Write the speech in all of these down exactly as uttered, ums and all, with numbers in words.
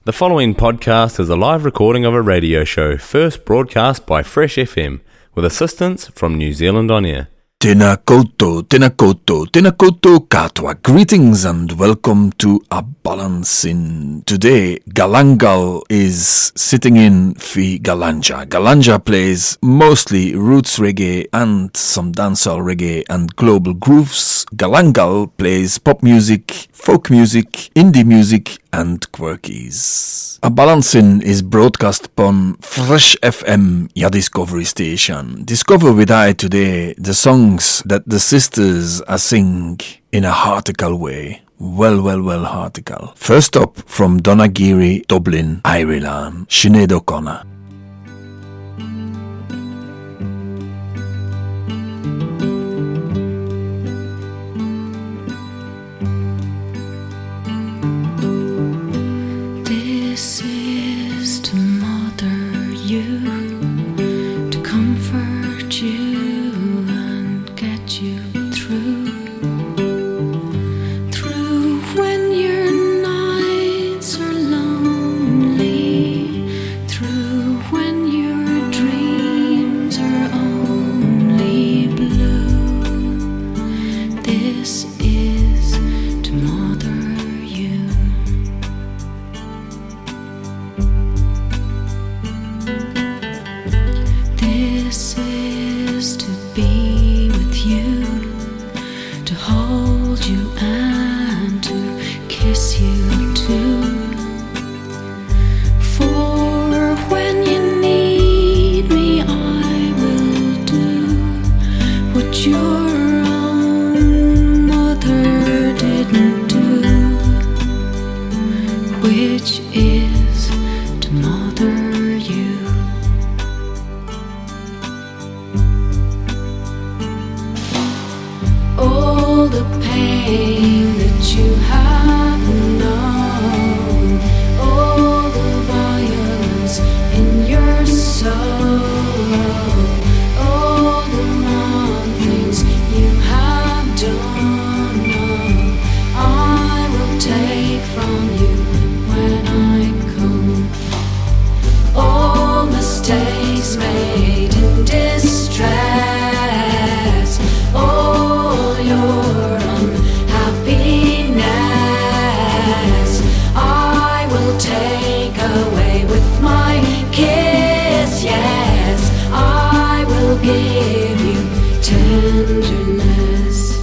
The following podcast is a live recording of a radio show first broadcast by Fresh F M with assistance from New Zealand On Air. Tēnā koutou, tēnā koutou, tēnā koutou katoa. Greetings and welcome to A Balance In. Today, Galangal is sitting in fi Galanja. Galanja plays mostly roots reggae and some dancehall reggae and global grooves. Galangal plays pop music, folk music, indie music and quirkies. A Balance In is broadcast upon Fresh F M, your discovery station. Discover with I today the songs that the sisters are sing in a heartical way. Well, well, well, heartical. First up from Donaghiri, Dublin, Ireland, Sinead O'Connor. This is to mother you, to comfort you and get you through, through when your nights are lonely, through when your dreams are only blue. This is to mother you. This is to be with you, to hold you and to kiss you too. For when you need me, I will do what your own mother didn't do, which is to mother you. All the pain that you have known, all the violence in your soul, all the wrong things you have done, I will take from you when I come. All mistakes made in distress, all your unhappiness, I will take away with my kiss. Yes, I will give you tenderness.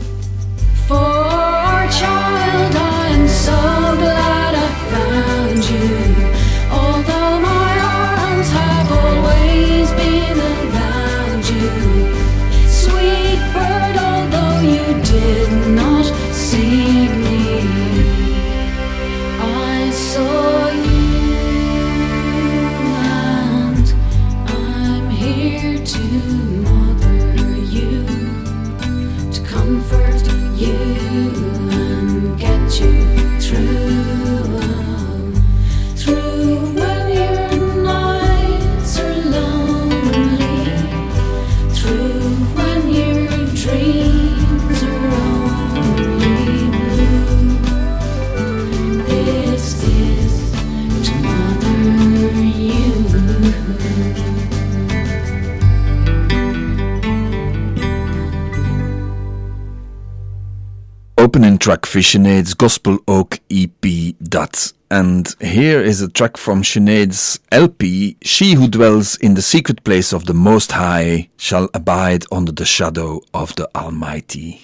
For child, I'm so glad I found you. Although my arms have always been around you, sweet bird, although you did not see me, I saw you, and I'm here to mother you, to comfort you and get you through, through when your nights are lonely, through when your dreams are only blue. This is to mother you. Opening track for Sinead's Gospel Oak E P, That. And here is a track from Sinead's L P, She Who Dwells in the Secret Place of the Most High Shall Abide Under the Shadow of the Almighty.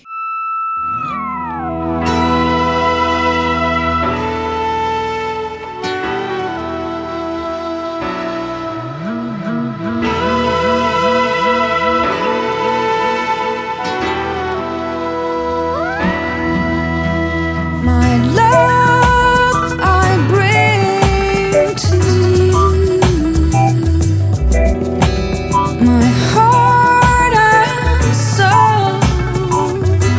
My love I bring to you, my heart and soul.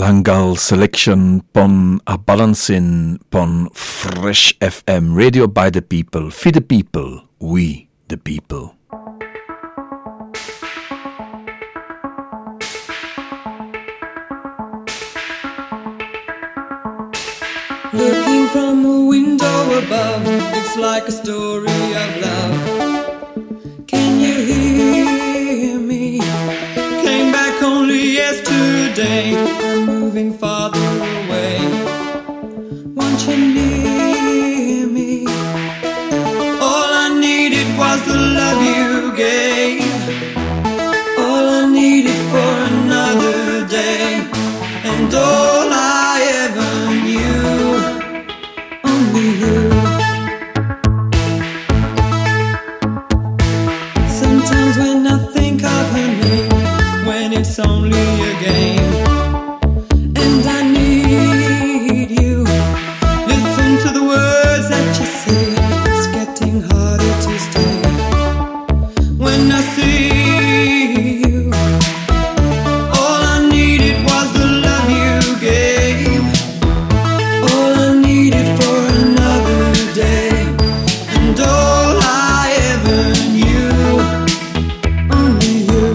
Galangal selection pon a balancing pon Fresh F M, radio by the people, for the people, we the people. Looking from a window above, it's like a story of love. Can you hear me? Came back only yesterday. I'm moving farther away. Want you near me? All I needed was the love you gave. All I needed for another day. And all I ever knew, only you. Sometimes when I think of her name, when it's only a game, and I need you, listen to the words that you say. It's getting harder to stay. When I see you, all I needed was the love you gave. All I needed for another day, and all I ever knew, only you.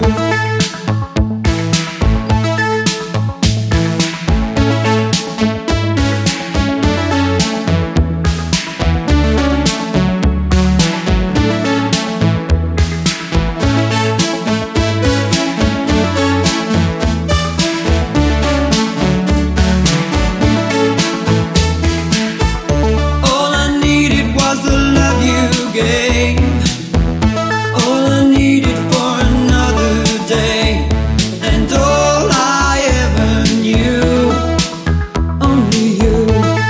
All I needed was the love you gave. All I needed for another day, and all I ever knew, only you.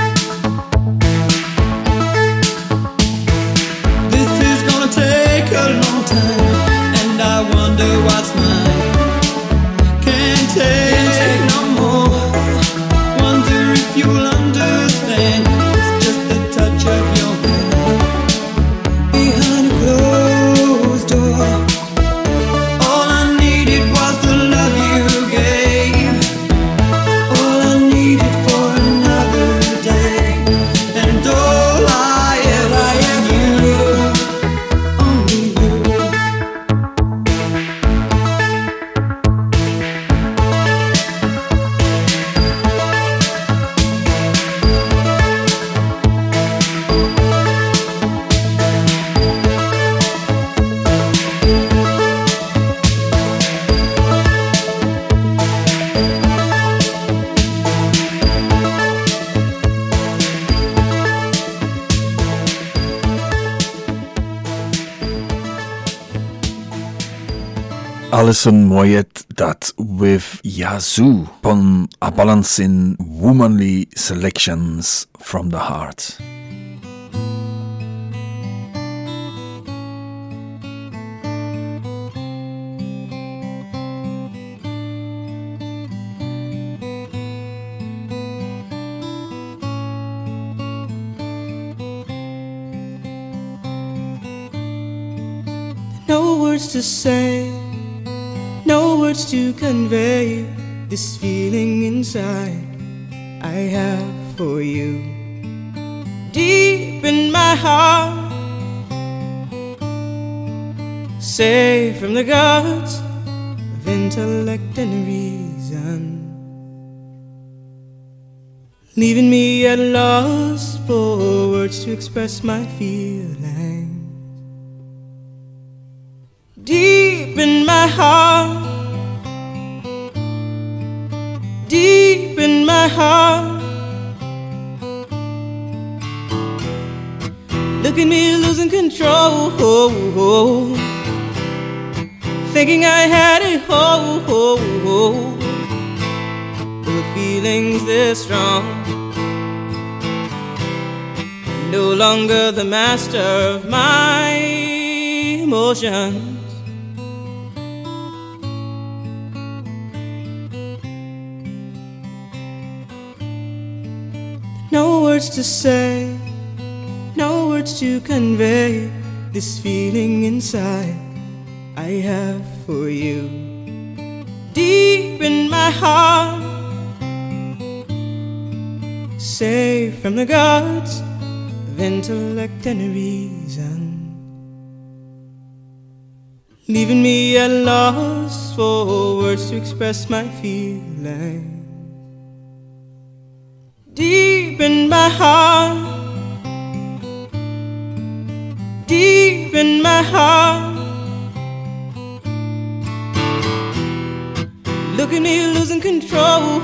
This is gonna take a long time, and I wonder what's mine. Can't take no more. Wonder if you'll understand. It's just the touch of your hand behind a closed door. All I needed was the love you gave. All I needed for another day, and all I ever knew, only you. Alison Moyet dat with Yazoo pon a balancing womanly selections from the heart. No words to say, no words to convey this feeling inside I have for you. Deep in my heart, safe from the guards of intellect and reason, leaving me at a loss for words to express my feelings. Deep in my heart, deep in my heart, look at me losing control, thinking I had a hold, with feelings this strong, no longer the master of my emotions. No words to say, no words to convey this feeling inside I have for you. Deep in my heart, safe from the gods of intellect and reason, leaving me at loss for words to express my feeling. Deep in my heart, deep in my heart, look at me losing control,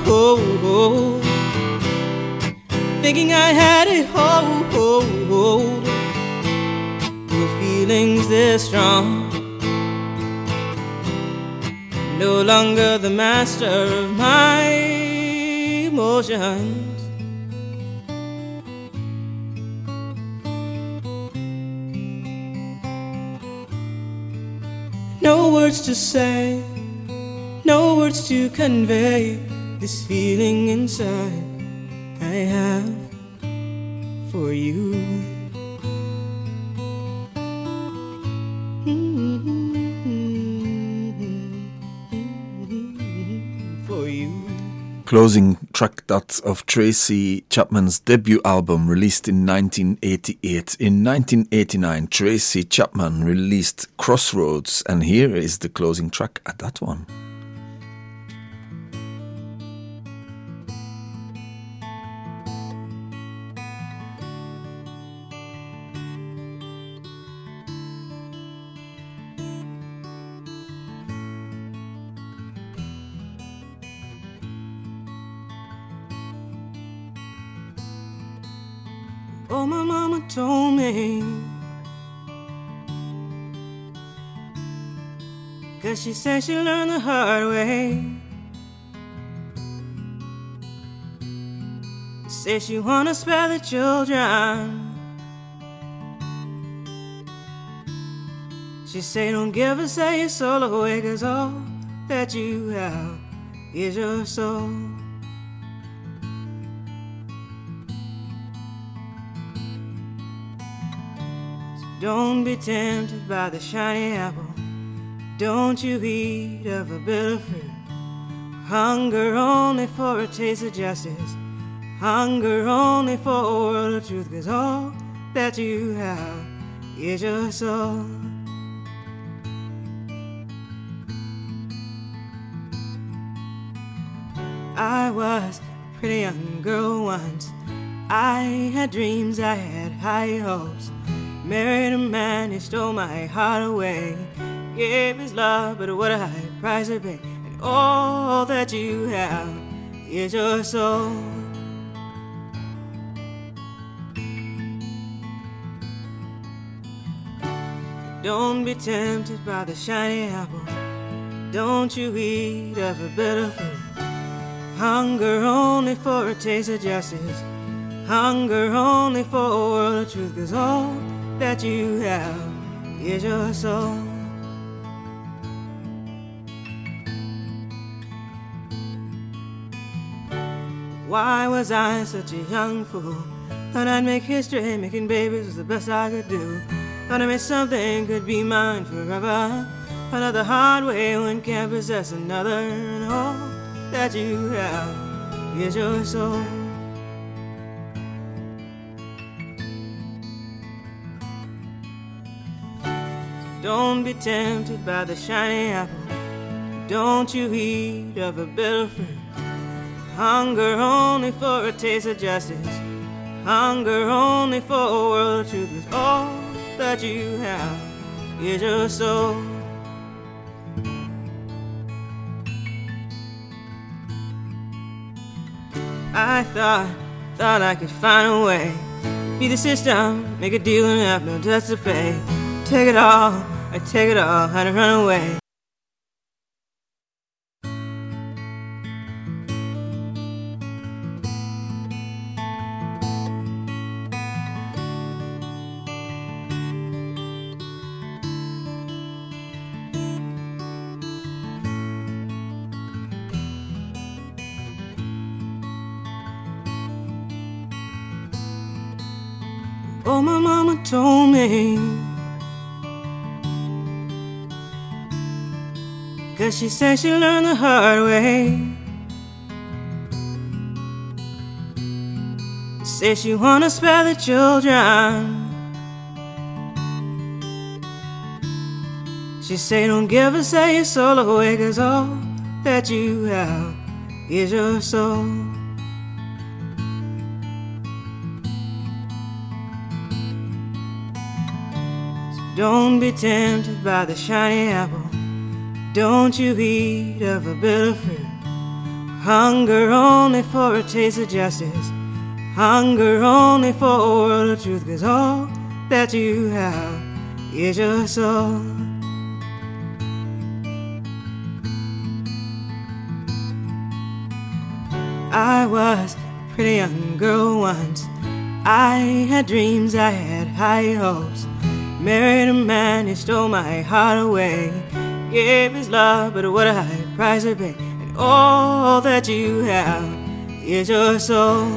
thinking I had a hold, with feelings this strong, no longer the master of my emotions. No words to say, no words to convey this feeling inside I have for you. For you. Closing track that of Tracy Chapman's debut album released in nineteen eighty-eight. In nineteen eighty-nine, Tracy Chapman released Crossroads, and here is the closing track at that one. Oh, my mama told me, 'cause she said she learned the hard way. Say she wanna spare the children. She say don't give us your soul away, 'cause all that you have is your soul. Don't be tempted by the shiny apple. Don't you eat of a bitter fruit. Hunger only for a taste of justice. Hunger only for a world of truth. 'Cause all that you have is your soul. I was a pretty young girl once. I had dreams, I had high hopes. Married a man who stole my heart away. Gave his love, but what a high price to pay. And all that you have is your soul. Don't be tempted by the shiny apple. Don't you eat of a bitter fruit. Hunger only for a taste of justice. Hunger only for a world of truth. 'Cause all that you have is your soul. Why was I such a young fool? Thought I'd make history, making babies was the best I could do. Thought I made something could be mine forever. Another hard way, one can't possess another. And all that you have is your soul. Don't be tempted by the shiny apple. Don't you eat of a bitter fruit. Hunger only for a taste of justice. Hunger only for a world of truth. 'Cause all that you have is your soul. I thought, thought I could find a way. Be the system, make a deal and have no debts to pay. Take it all, I take it all, had to run away. Oh, my mama told me, 'cause she said she learned the hard way. says she wanna spare the children. She say don't give us say your soul away, 'cause all that you have is your soul. So don't be tempted by the shiny apple. Don't you eat of a bitter fruit. Hunger only for a taste of justice. Hunger only for a world of truth, 'cause all that you have is your soul. I was a pretty young girl once. I had dreams, I had high hopes. Married a man who stole my heart away. Gave his love, but what a high price to pay. And all that you have is your soul.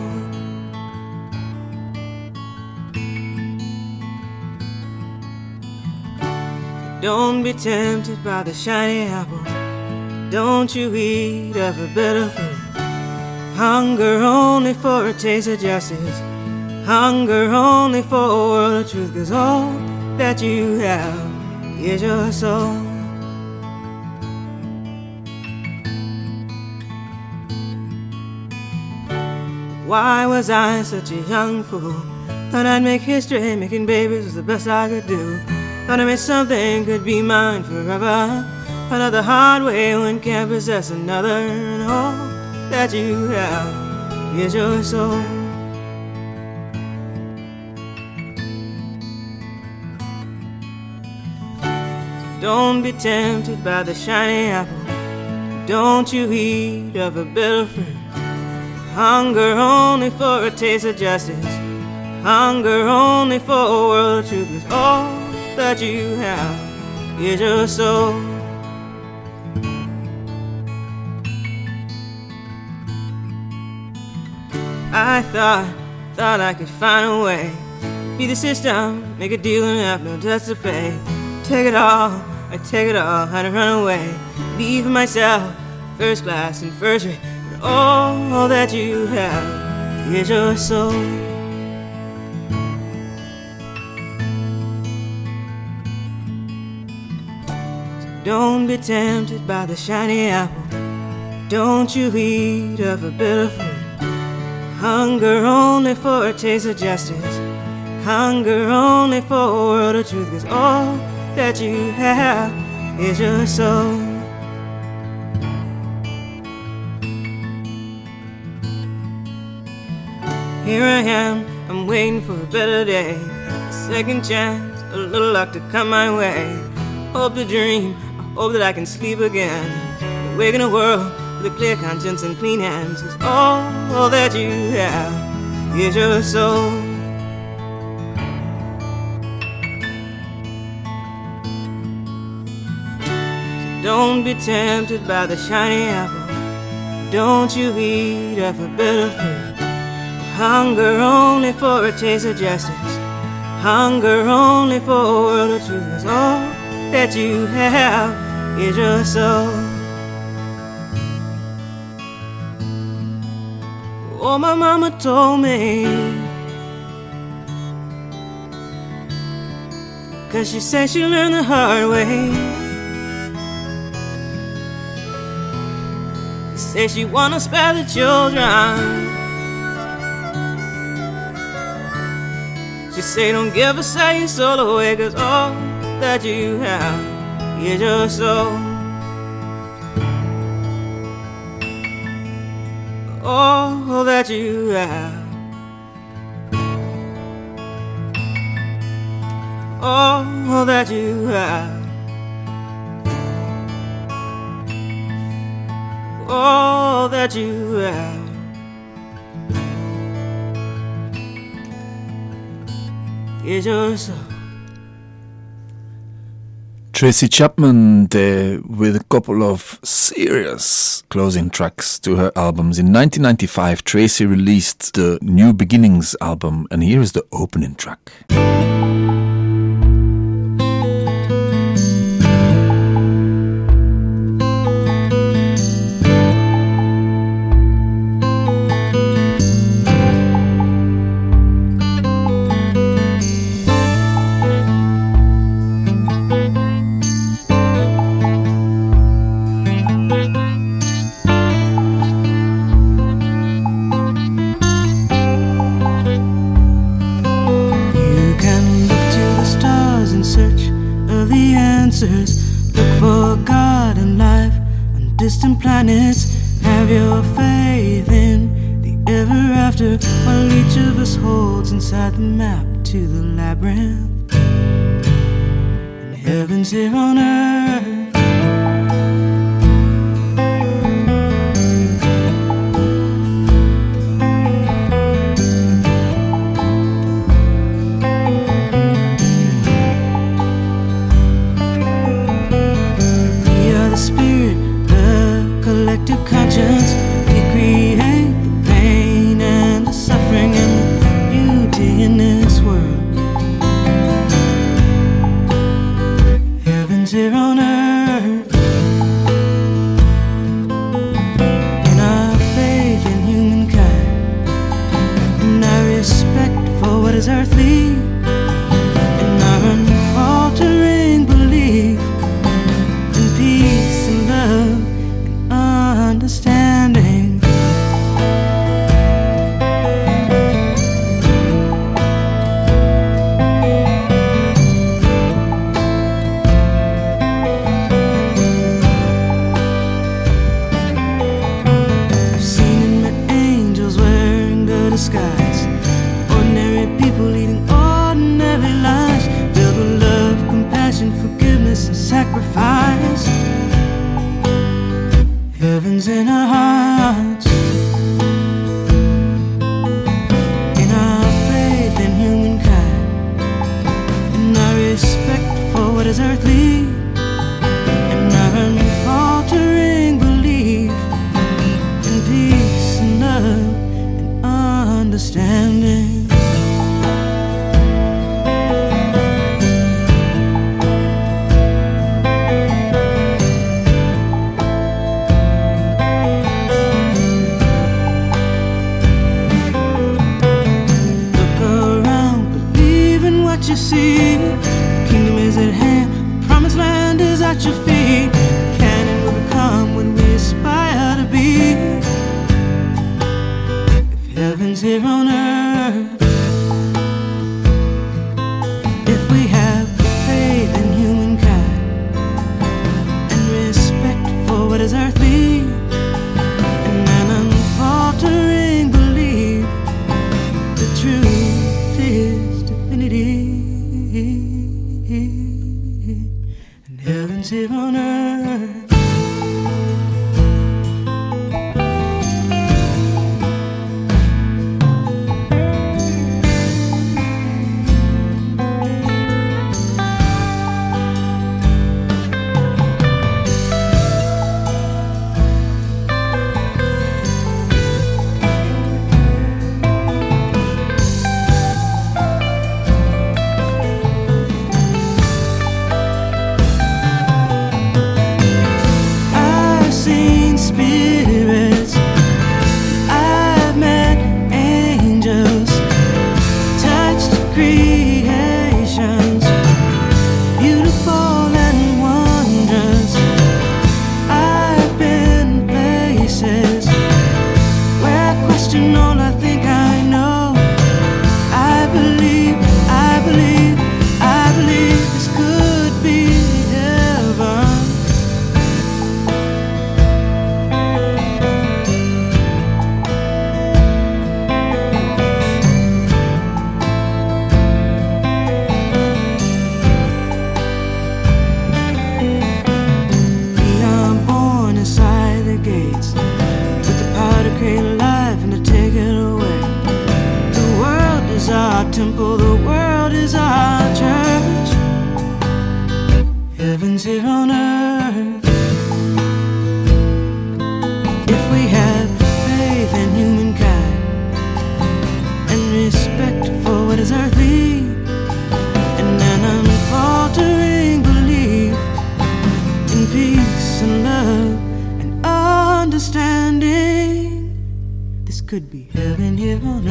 Don't be tempted by the shiny apple. Don't you eat of a bitter fruit. Hunger only for a taste of justice. Hunger only for a world of truth, 'cause all that you have is your soul. Why was I such a young fool? Thought I'd make history, making babies was the best I could do. Thought I made something could be mine forever. Found out the hard way, one can't possess another, and all that you have is your soul. Don't be tempted by the shiny apple. Don't you eat of a bitter fruit. Hunger only for a taste of justice. Hunger only for a world of truth, 'cause all that you have is your soul. I thought, thought I could find a way. Be the system, make a deal and have no debts to pay. Take it all, I take it all, had to run away. Leave myself, first class and first rate. And all that you have is your soul. So don't be tempted by the shiny apple. Don't you eat of a bitter fruit. Hunger only for a taste of justice. Hunger only for a world of truth, 'cause all that you have is your soul. Here I am, I'm waiting for a better day. A second chance, a little luck to come my way. Hope to dream, I hope that I can sleep again. Awake in a world with a clear conscience and clean hands, 'cause all, all that you have is your soul. So don't be tempted by the shiny apple. Don't you eat of a bitter fruit. Hunger only for a taste of justice. Hunger only for a world of truth, 'cause all that you have is your soul. Oh, my mama told me, 'cause she said she learned the hard way. Say she wanna spare the children. She say don't give a say your soul away, 'cause all that you have is your soul. All that you have, all that you have, all that you have is your soul. Tracy Chapman there with a couple of serious closing tracks to her albums. In nineteen ninety-five, Tracy released the New Beginnings album, and here is the opening track. and planets. Have your faith in the ever after, while each of us holds inside the map to the labyrinth. And heaven's here on earth. Conscience, we create the pain and the suffering and the beauty in this world. Heaven's here on earth. In our faith in humankind, in our respect for what is earthly, in our unfaltering belief in peace and love, understanding. I've seen and met angels wearing the disguise, ordinary people leading ordinary lives, filled with love, compassion, forgiveness, and sacrifice. Heaven's in our hearts, in our faith in humankind, in our respect for what is earthly, in our unfaltering belief in peace and love and understanding. You see, the kingdom is at hand, the promised land is at your feet. Can and will become what we aspire to be. If heaven's here on earth, if we have faith in humankind and respect for what is earthly, and an unfaltering belief, the truth is divinity. And heaven's here on earth. Temple, the world is our church. Heaven's here on earth. If we have faith in humankind and respect for what is earthly, and an unfaltering belief in peace and love and understanding, this could be heaven here on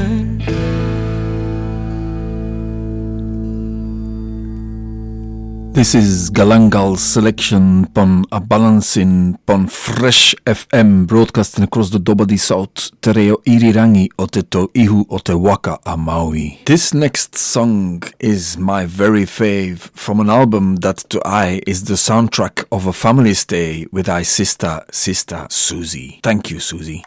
earth. This is Galangal's selection pon a balancing pon Fresh F M, broadcasting across the Dobadi South, te reo irirangi o te to ihu o te waka a Maui. This next song is my very fave from an album that to I is the soundtrack of a family stay with I sister, sister Susie. Thank you, Susie.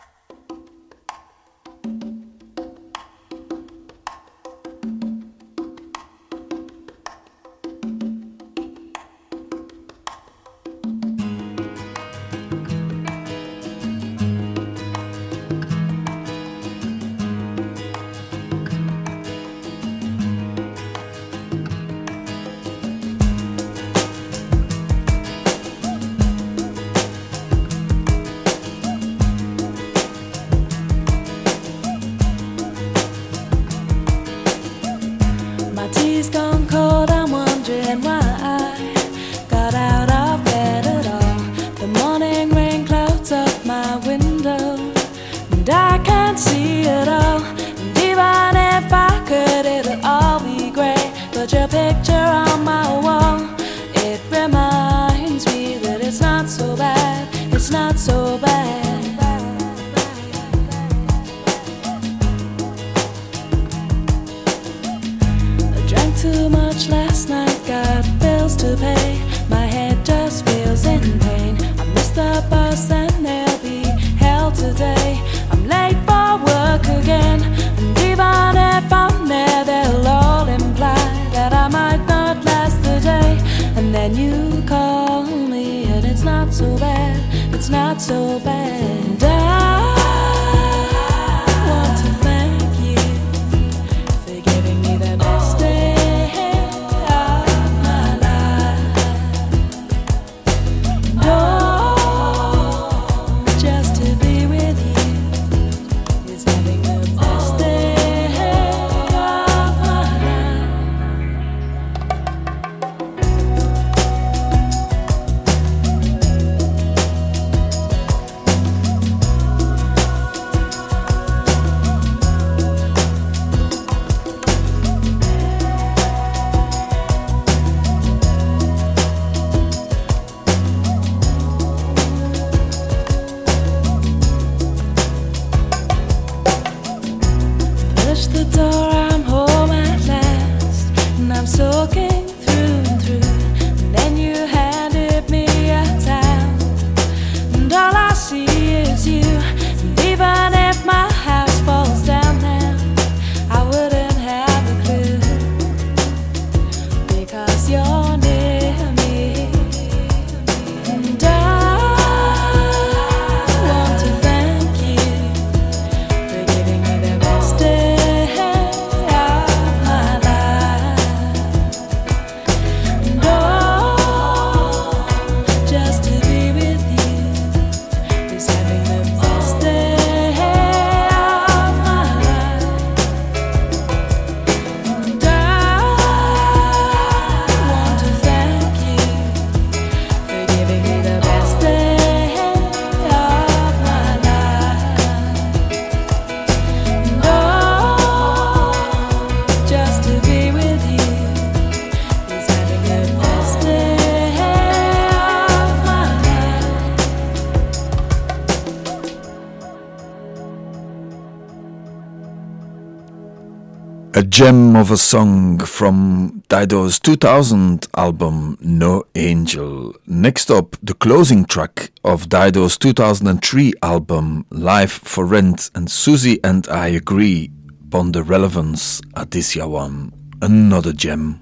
A gem of a song from Dido's two thousand album No Angel. Next up, the closing track of Dido's two thousand three album Life for Rent, and Susie and I agree upon the relevance at this one. Another gem.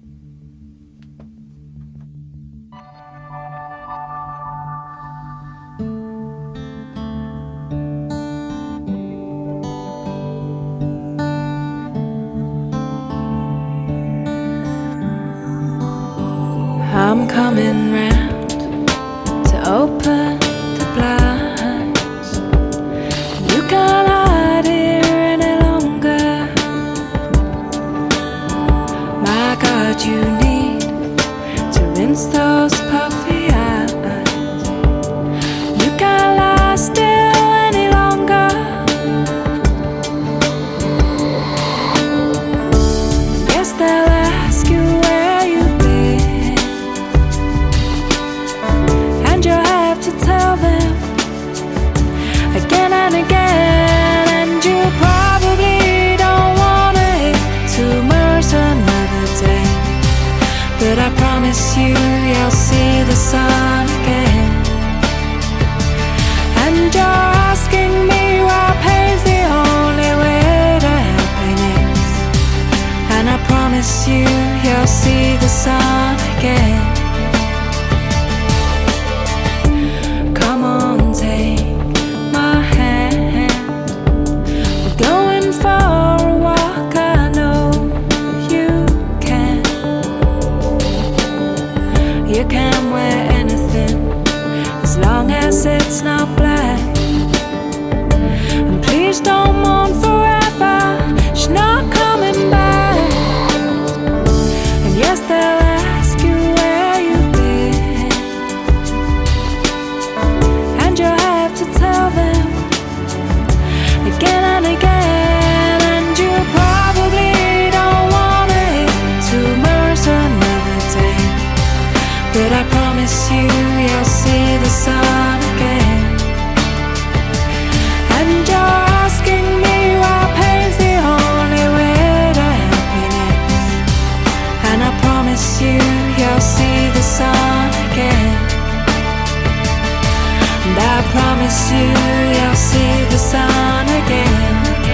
I'm coming round to open the blinds. You can't hide here any longer. My God, you need to rinse those puffy eyes. You can't lie still any longer. Yes, they'll ask you where you've been. promise you you'll see the sun again. And you're asking me why pain's the only way to happiness. And I promise you you'll see the sun again. Come on, take my hand. We're going for a walk, I know you can. You can wear anything as long as it's not black. And please don't mourn forever, she's not coming back. And yes, they'll ask you where you've been, and you'll have to tell them again and again. And you probably don't want it too much another day, but I promise you you'll see the sun again. And you're asking me why pain's the only way to happiness. And I promise you you'll see the sun again. And I promise you you'll see the sun again.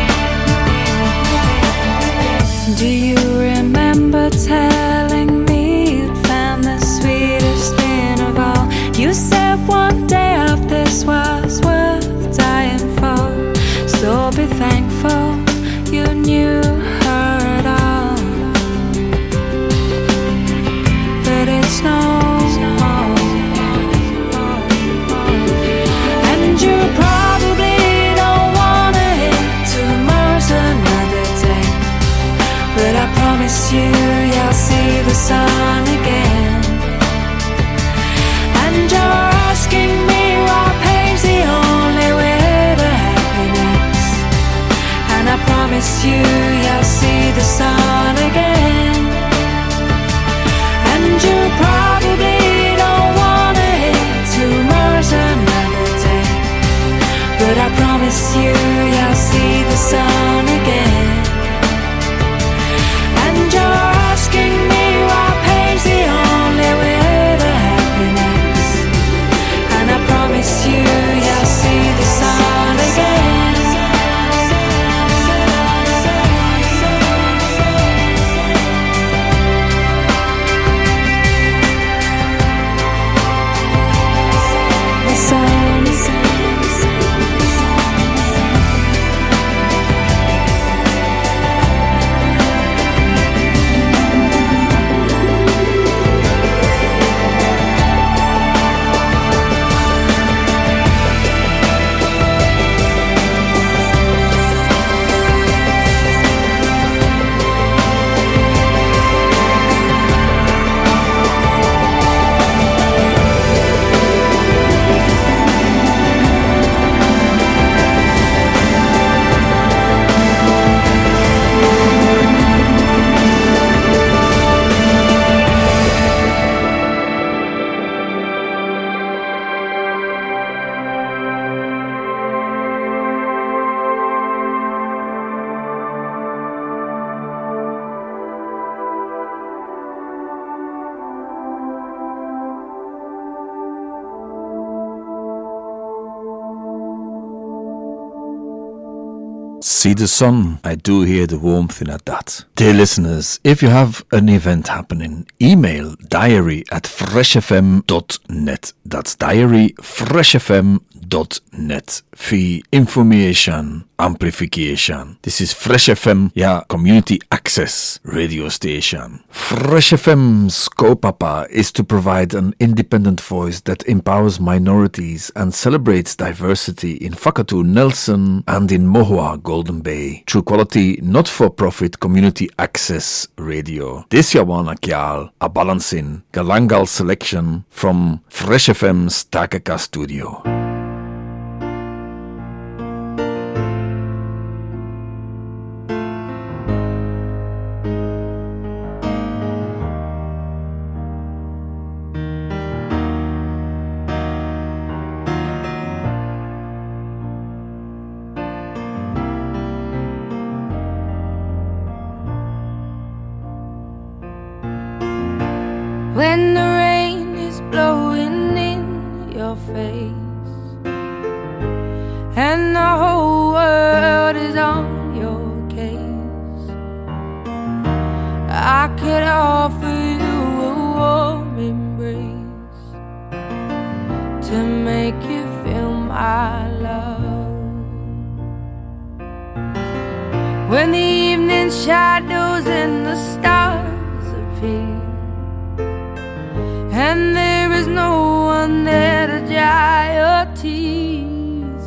Do you remember telling me you'd found the sweetest thing of all? You said one day of this was worth dying for. So be thankful you knew her at all. But it's no more. And you probably don't want it too much another day, but I promise you you'll see the sun again. And you're asking me why pain's the only way to happiness. And I promise you you'll see the sun again. And you probably don't want it too much another day, but I promise you you'll see the sun again. And you're asking me why pain's the only way to happiness. And I promise you you'll see the sun again. The sun is See the sun, I do hear the warmth in at that. Dear listeners, if you have an event happening, email diary at fresh f m dot net. That's diary fresh f m dot net for information, amplification. This is Fresh F M, yeah, community access radio station. Fresh F M's kaupapa is to provide an independent voice that empowers minorities and celebrates diversity in Whakatu, Nelson, and in Mohua, Golden Bay, through quality, not-for-profit community access radio. This yawana kial, a balancing Galangal selection from Fresh F M's Takaka studio. when the rain is blowing in your face and the whole world is on your case. I could offer you a warm embrace to make you feel my love. When the evening shadows and the stars appear and there is no one there to dry your tears,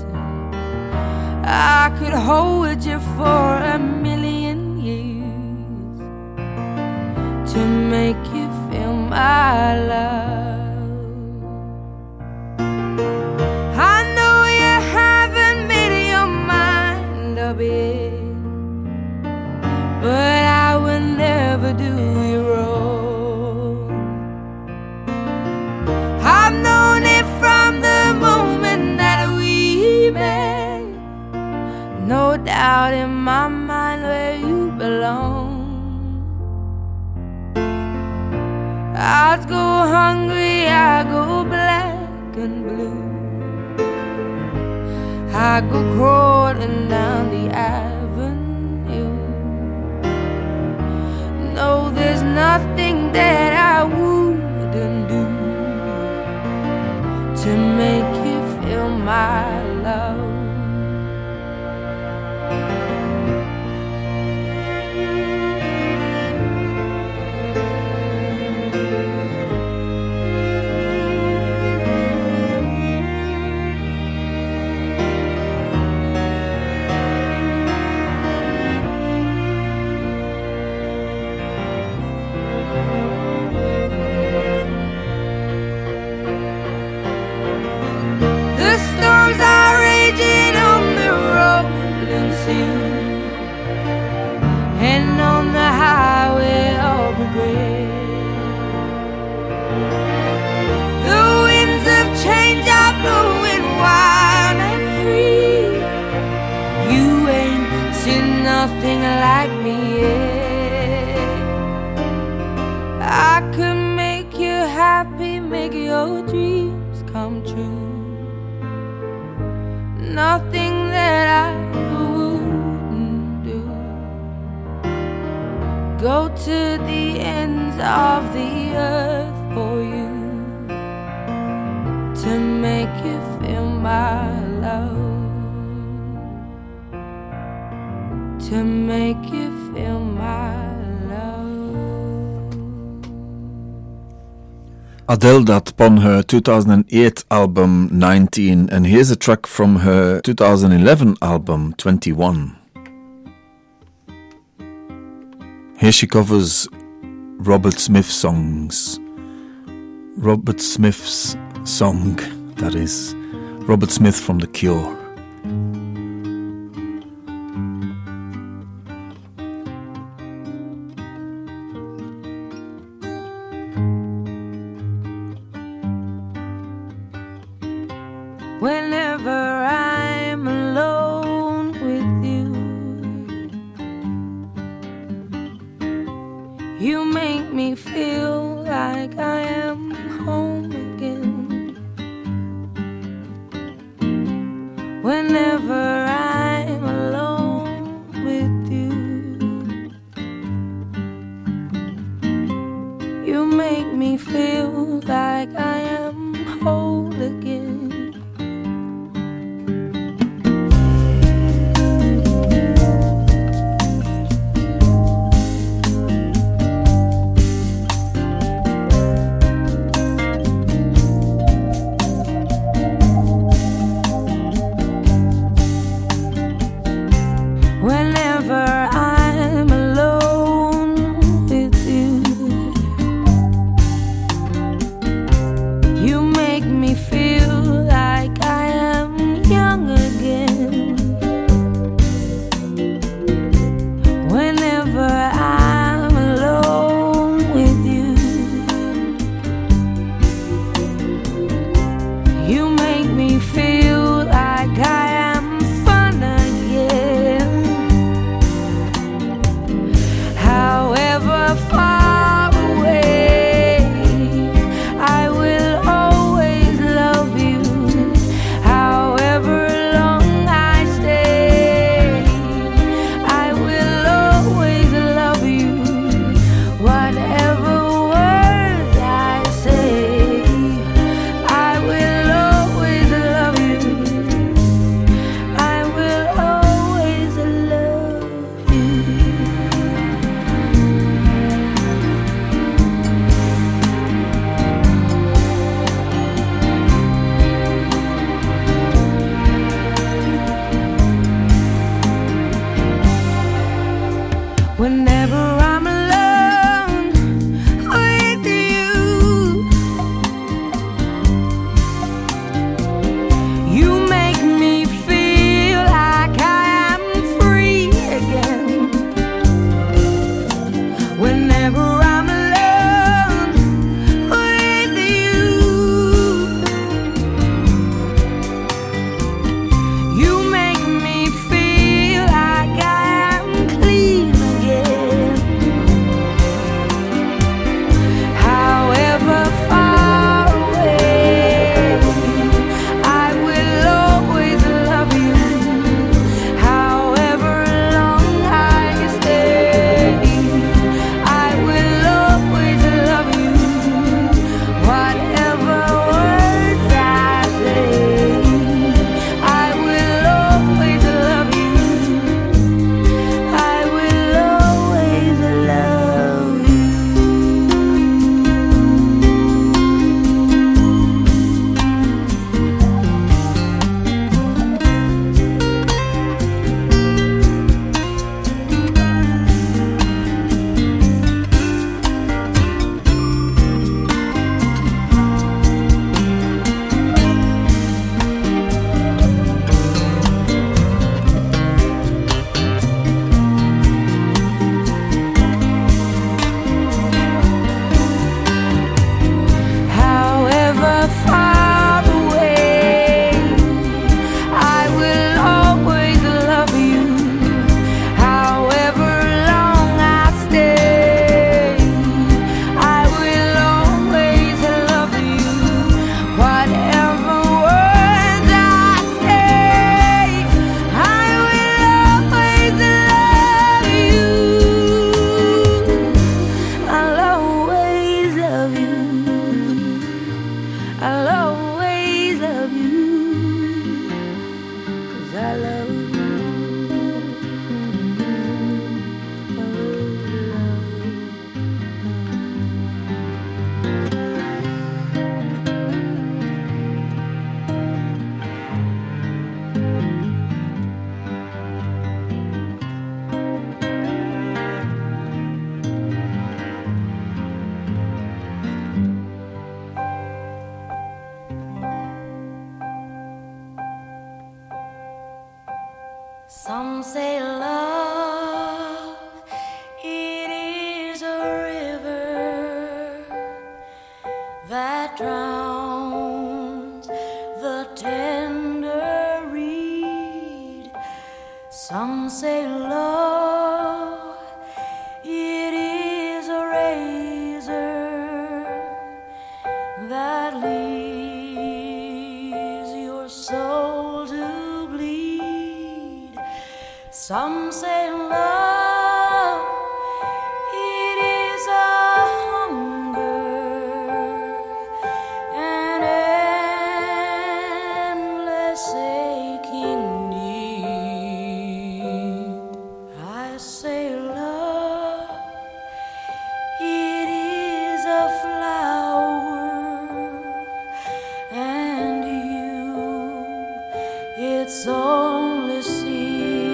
I could hold you for a million years to make you feel my love. I know you haven't made your mind up yet, but I will never do you wrong. I've known it from the moment that we met, no doubt in my mind where you belong. I'd go hungry, I go black and blue, I go crawling down the avenue. No, there's nothing that I wouldn't do to make you feel my love. And on the highway of regret, the winds of change are blowing wild and free. You ain't seen nothing like me yet. I could make you happy, make your dreams come true. Nothing that I wouldn't do. Go to the ends of the earth for you to make you feel my love, to make you feel my love. Adele that upon her two thousand eight album nineteen, and here's a track from her two thousand eleven album twenty-one. Here she covers Robert Smith songs. Robert Smith's song, that is. Robert Smith from The Cure. Whenever I'm alone with you, you make me feel like I am home again. Whenever I'm alone with you, you make me feel like I am whole again. Some say love, it is a hunger, an endless aching need. I say love, it is a flower, and you, it's only seed.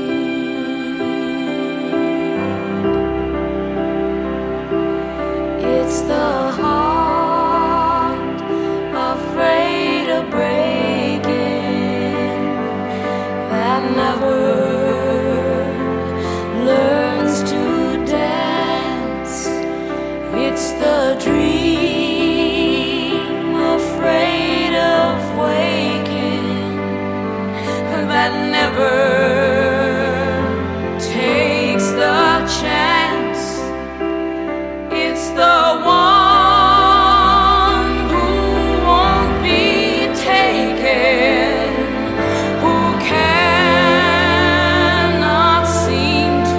It's the heart afraid of breaking that never learns to dance. It's the dream afraid of waking that never takes the chance. It's the one who won't be taken, who cannot seem to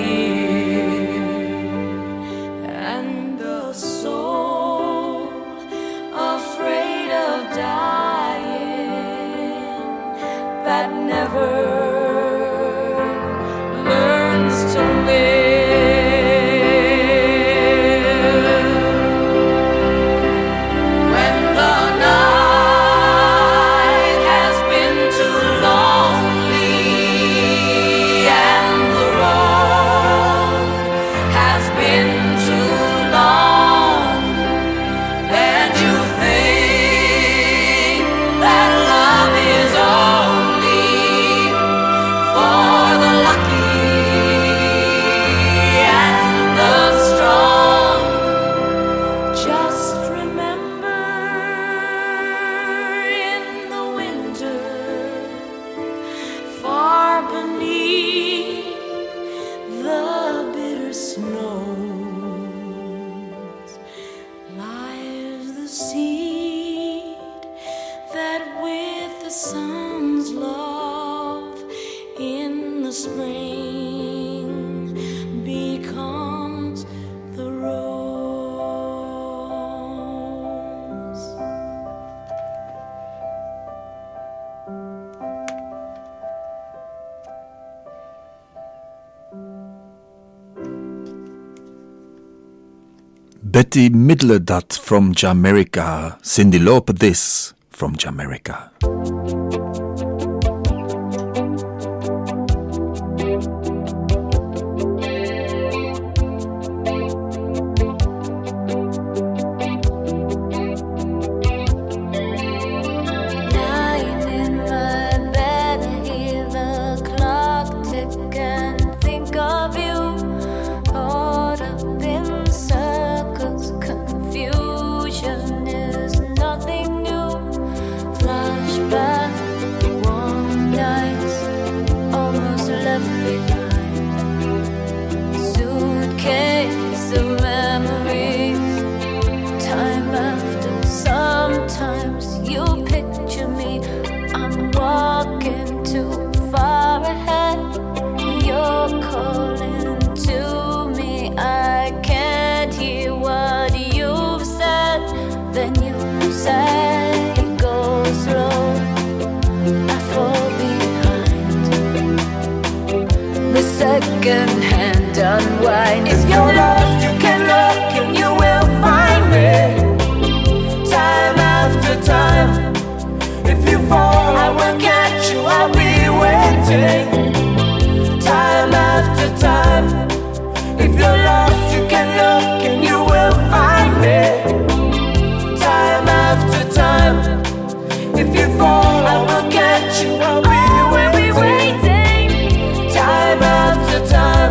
give, and the soul afraid of dying that never learns to live. Betty Midler dat from Jamaica, Cyndi Lauper this from Jamaica. Second hand unwind. If you're lost, you can look and you will find me. Time after time. If you fall, I will catch you. I'll be waiting. Time after time. If you're lost, you can look and you will find me. Time after time. If you fall, I will catch you. I'll be waiting. Time after time.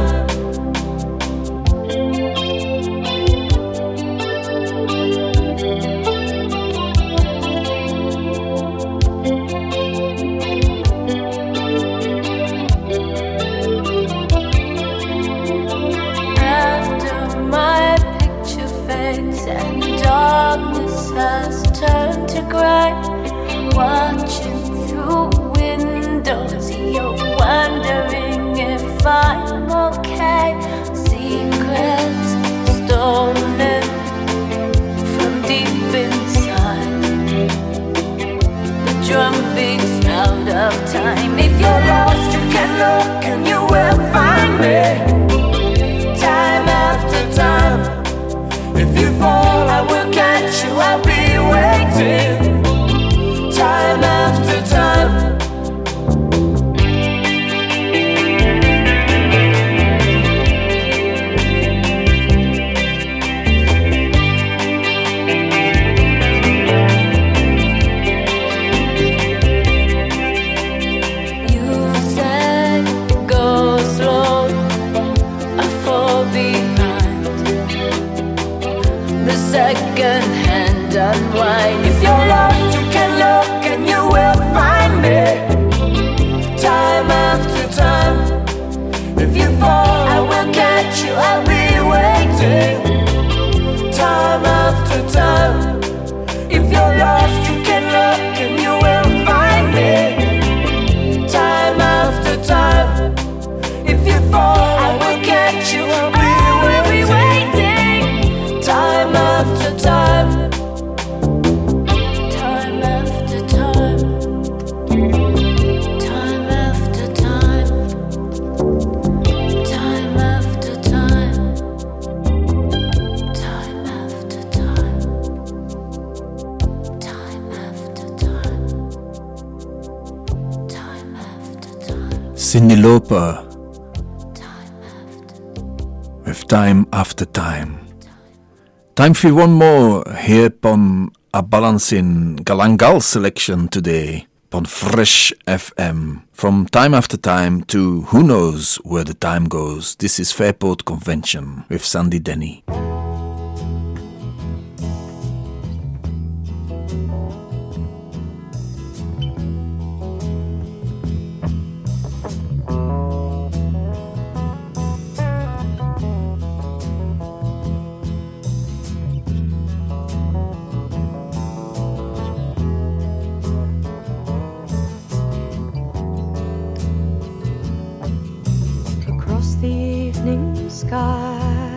After my picture fades and darkness has turned to gray, watching through windows, you're wondering if waiting, time after time. Second hand unwind. If you're lost, you can look and you will find me. Time after time. If you fall, I will catch you. I'll be waiting. Time after time. If you're lost, you can look and you will find me. Time after time. If you fall, I will catch you. I'll be waiting. Time after time. Time after time. Time after time. Time after time. Time after time. Time after time. Time after time. Cyndi Lauper Time after with Time After Time. Time for one more here on a balancing Galangal selection today on Fresh F M. From Time After Time to Who Knows Where the Time Goes. This is Fairport Convention with Sandy Denny. Across the evening sky,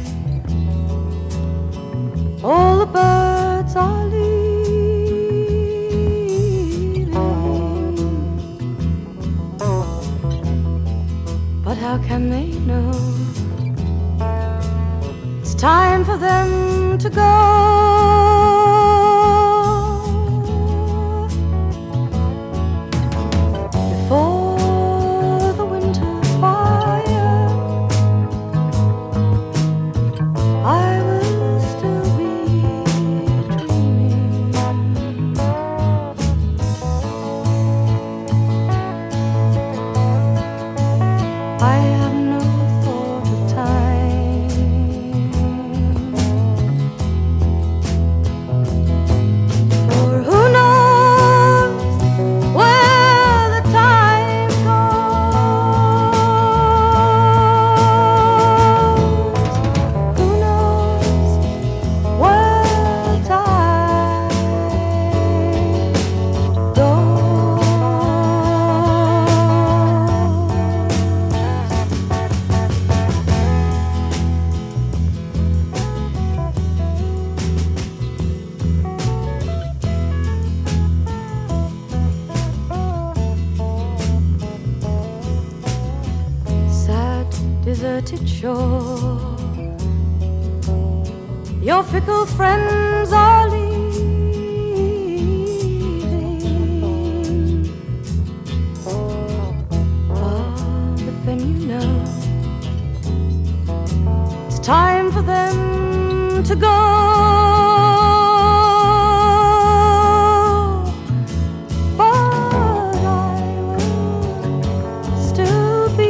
all the birds are leaving. But how can they know it's time for them to go? Before the winter fire, I will still be dreaming. I have no thought of time, for who knows where the time goes? Who knows where the time goes? Sad, deserted shore, your fickle friends are leaving. Ah, but then you know it's time for them to go. But I will still be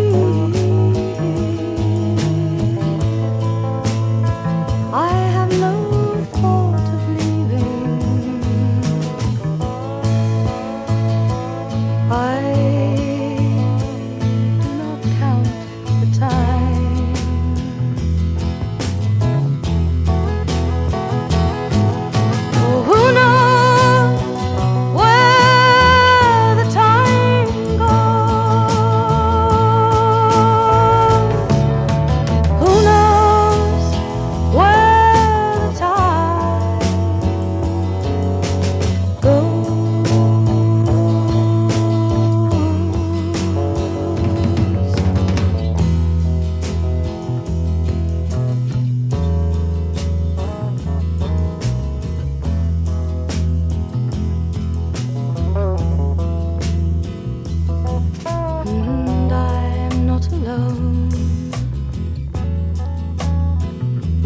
here. I have no thought of leaving. I do not count the time.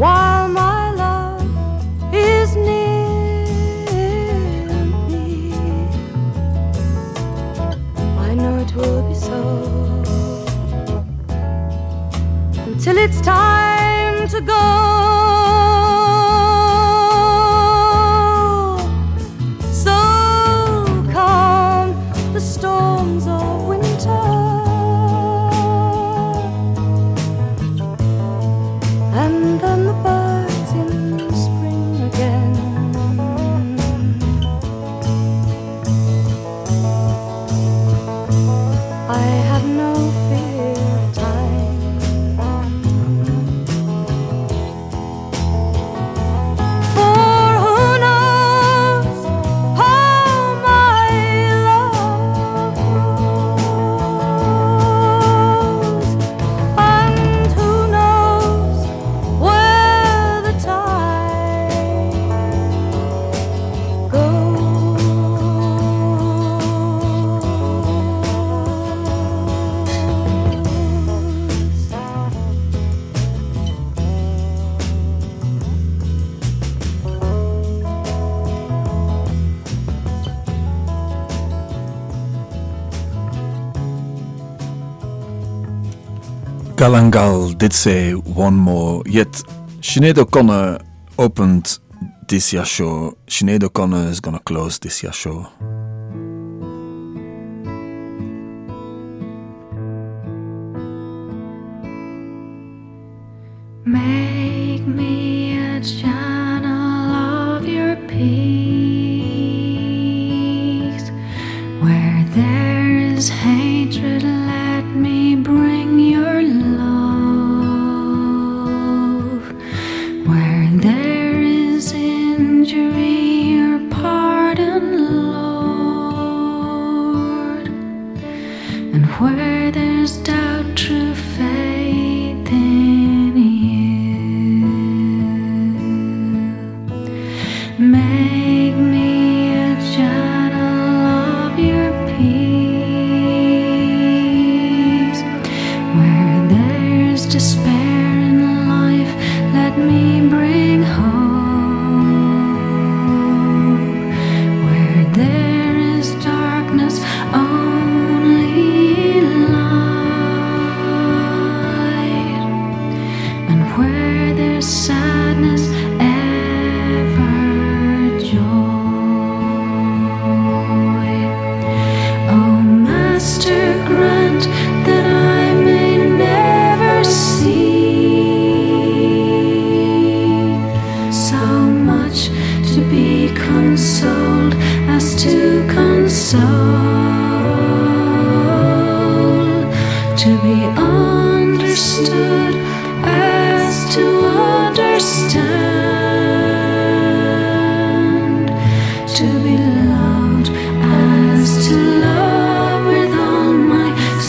while my love is near me. I know it will be so until it's time to go. So come the storms of winter, and then the birds in spring again. I have no fear of time, for who knows how my love grows, and who knows where the tide goes. Galangal did say one more, yet Sinead O'Connor opened this year's show. Sinead O'Connor is gonna close this year's show. Make me a channel of your peace. Where there is hatred, let me bring your love. Where there is injury, your pardon, Lord. And where there's doubt, true faith in you. Make me a channel of your peace. Where there's despair in life, let me bring hope. Where there is darkness, only light. And where there's sadness, ever joy. Oh, Master, grant that I may never see so much to be consoled as to console, to be understood as to understand, to be loved as to love with all my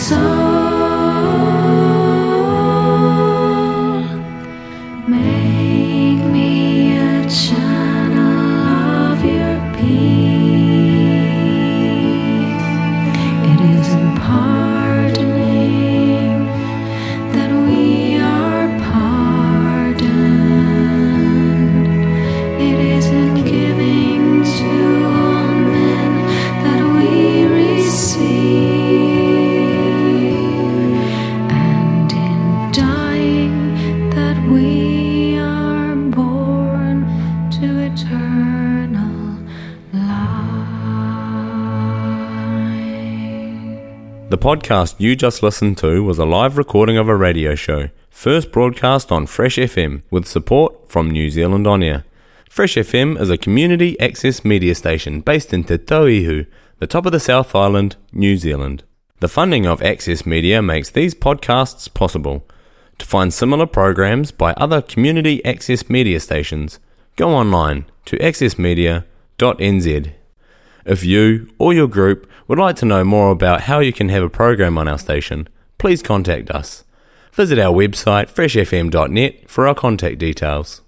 soul. Make me a channel of your peace. It is in pardoning that we are pardoned. It is in giving to all men that we receive, and in dying that we are born to eternal life. The podcast you just listened to was a live recording of a radio show, first broadcast on Fresh F M with support from New Zealand On Air. Fresh F M is a community access media station based in Te Tauihu, the top of the South Island, New Zealand. The funding of Access Media makes these podcasts possible. To find similar programs by other community access media stations, go online to access media dot n z. If you or your group would like to know more about how you can have a program on our station, please contact us. Visit our website fresh f m dot net for our contact details.